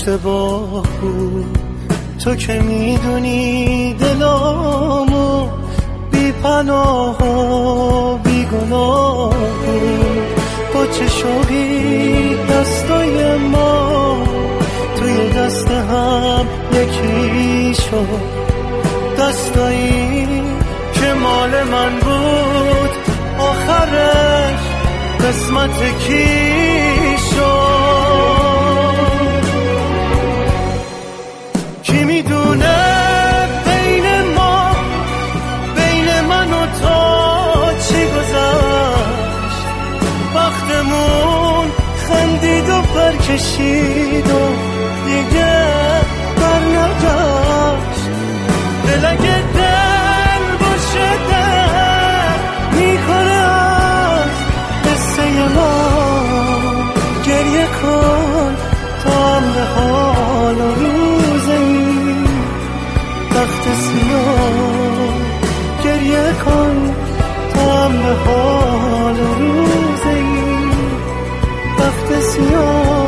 اشتباه بود، تو که میدونی دلامو بی پناه و بی گناه بود. با چه شوقی دستای ما توی دست هم یکی شد، دستایی که مال من بود آخرش قسمت کی شد. کی میدونه بین من و تو چی گذشت، وقتمون خندید و برکشید و دیگه برنگشت. دل اگه دل باشه دل میکنه از قصه ما، گریه کن تا هم به حال و روز این وقت سیاه، گریه کن تا هم به حال و روز این وقت سیاه.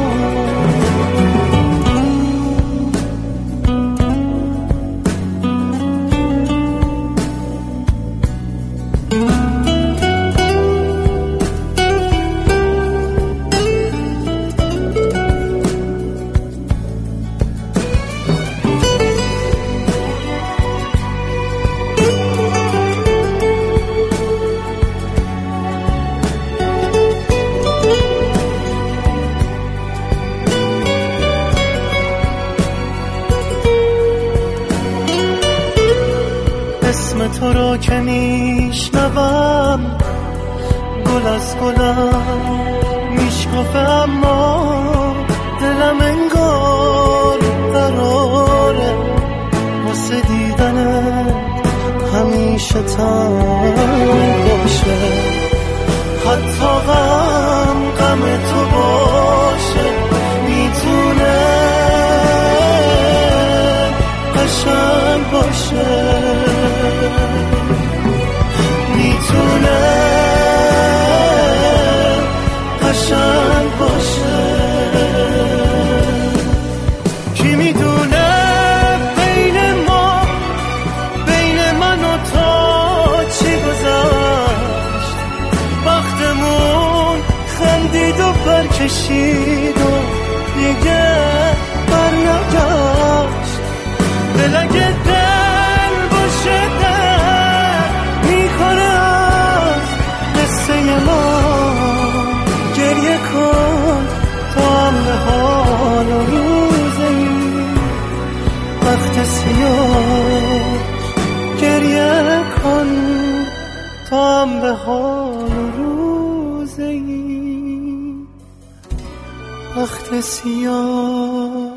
اسم تو رو که میشنوم گل از گلم میشکفه، اما دلم انگار قراره واسه دیدنت همیشه تنگ باشه. حتی غم تو باشه میتونه قشنگ باشه، میتونه قشنگ باشه. کی میدونه بین من و تو چی گذشت، وقتمون خندید و برکشید و دیگه برنگشت. دل اگه دل باشه دل میکنه از قصه ما، گریه کن تا هم به حال و روز این وقت سیاه، گریه کن تا هم به حال و روز این وقت سیاه.